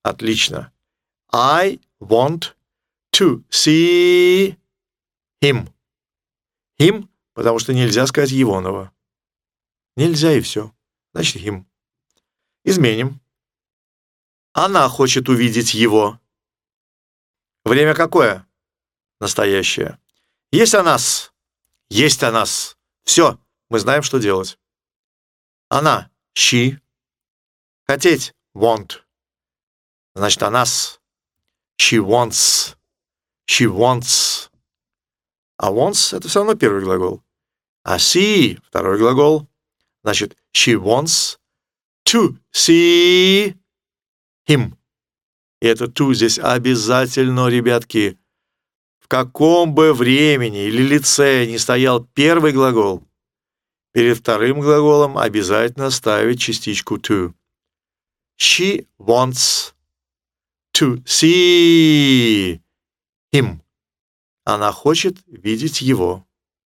Отлично. I want to see him. Him, потому что нельзя сказать Егонова. Нельзя и все. Значит, him. Изменим. Она хочет увидеть его. Время какое? Настоящее. Есть о нас. Есть о нас. Все, мы знаем, что делать. Она. She. Хотеть. Want. Значит, о нас. She wants. She wants. А wants — это все равно первый глагол. А see — второй глагол. Значит, she wants to see him. И это to здесь обязательно, ребятки. В каком бы времени или лице ни стоял первый глагол, перед вторым глаголом обязательно ставить частичку to. She wants to see him. Она хочет видеть его.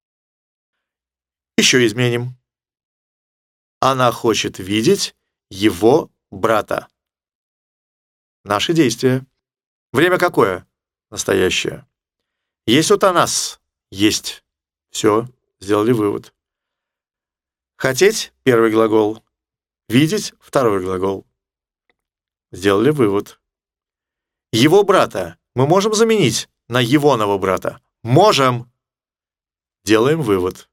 Еще изменим. Она хочет видеть его брата. Наши действия. Время какое? Настоящее. Есть вот о нас. Есть. Все, сделали вывод. Хотеть — первый глагол. Видеть — второй глагол. Сделали вывод. Его брата мы можем заменить на егоного брата? Можем. Делаем вывод.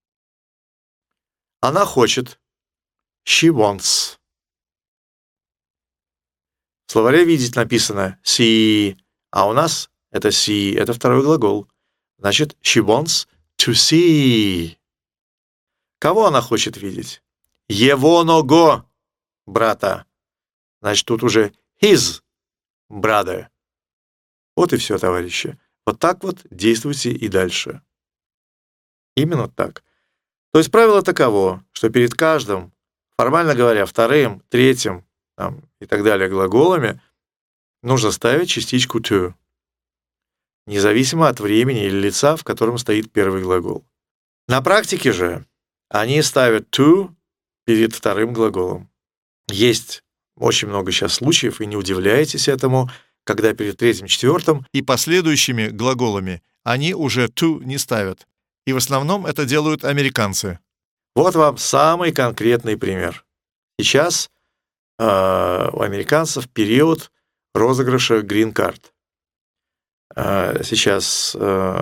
Она хочет. She wants. В словаре «видеть» написано see, а у нас это see, это второй глагол. Значит, she wants to see. Кого она хочет видеть? Егоного брата. Значит, тут уже his brother. Вот и все, товарищи. Вот так вот действуйте и дальше. Именно так. То есть правило таково, что перед каждым, формально говоря, вторым, третьим и так далее глаголами нужно ставить частичку to, независимо от времени или лица, в котором стоит первый глагол. На практике же они ставят to перед вторым глаголом. Есть очень много сейчас случаев, и не удивляйтесь этому, когда перед третьим, четвертым и последующими глаголами они уже to не ставят. И в основном это делают американцы. Вот вам самый конкретный пример. Сейчас у американцев период розыгрыша грин-карт. Сейчас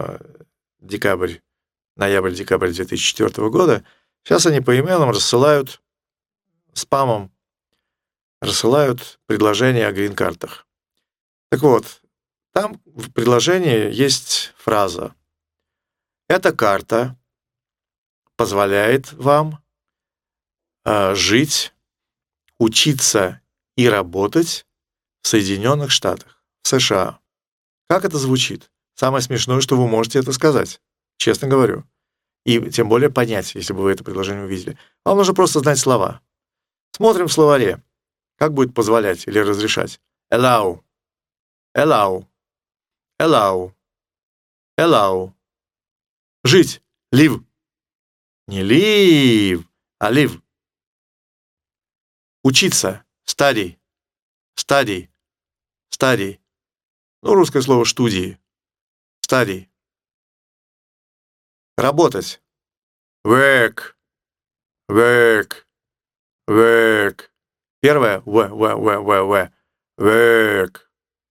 ноябрь-декабрь 2004 года. Сейчас они по имейлам рассылают, спамом рассылают предложения о грин-картах. Так вот, там в предложении есть фраза: «Эта карта позволяет вам жить, учиться и работать в Соединенных Штатах, в США». Как это звучит? Самое смешное, что вы можете это сказать, честно говорю. И тем более понять, если бы вы это предложение увидели. Вам нужно просто знать слова. Смотрим в словаре. Как будет позволять или разрешать? Allow. Allow. Allow. Allow. Жить. Live. Не live, а live. Учиться. Study. Study. Study. Ну, русское слово «студии». Study. Работать. Work. Work. Work. Первое. Work.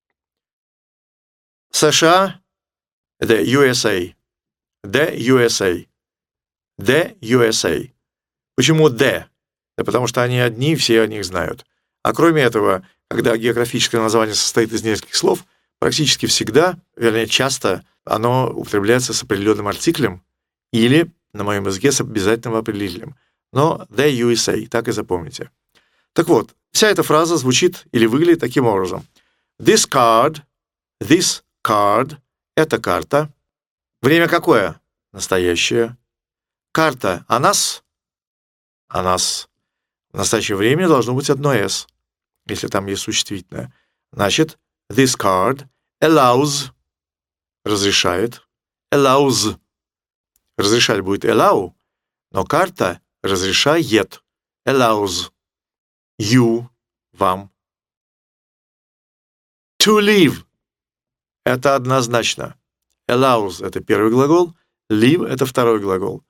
США. Это USA. The USA. The USA. Почему the? Да потому что они одни, все о них знают. А кроме этого, когда географическое название состоит из нескольких слов, практически всегда, вернее, часто оно употребляется с определенным артиклем или, на моем языке, с обязательным определителем. Но the USA, так и запомните. Так вот, вся эта фраза звучит или выглядит таким образом. This card, это карта. Время какое? Настоящее. Карта о нас? О нас. В настоящее время должно быть одно «s», если там есть существительное. Значит, this card allows, разрешает, allows, разрешать будет allow, но карта разрешает, allows, you, вам. To live — это однозначно. Allows — это первый глагол, live — это второй глагол.